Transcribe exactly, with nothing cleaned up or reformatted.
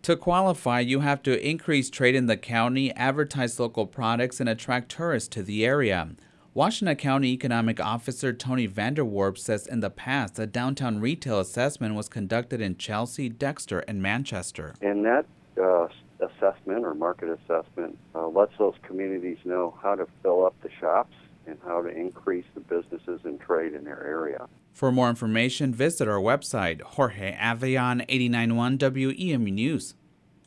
To qualify, you have to increase trade in the county, advertise local products, and attract tourists to the area. Washington County Economic Officer Tony Vanderwarp says in the past, a downtown retail assessment was conducted in Chelsea, Dexter, and Manchester. And that uh, assessment or market assessment uh, lets those communities know how to fill up the shops and how to increase the businesses and trade in their area. For more information, visit our website. Jorge Avion, eighty-nine point one W E M U News.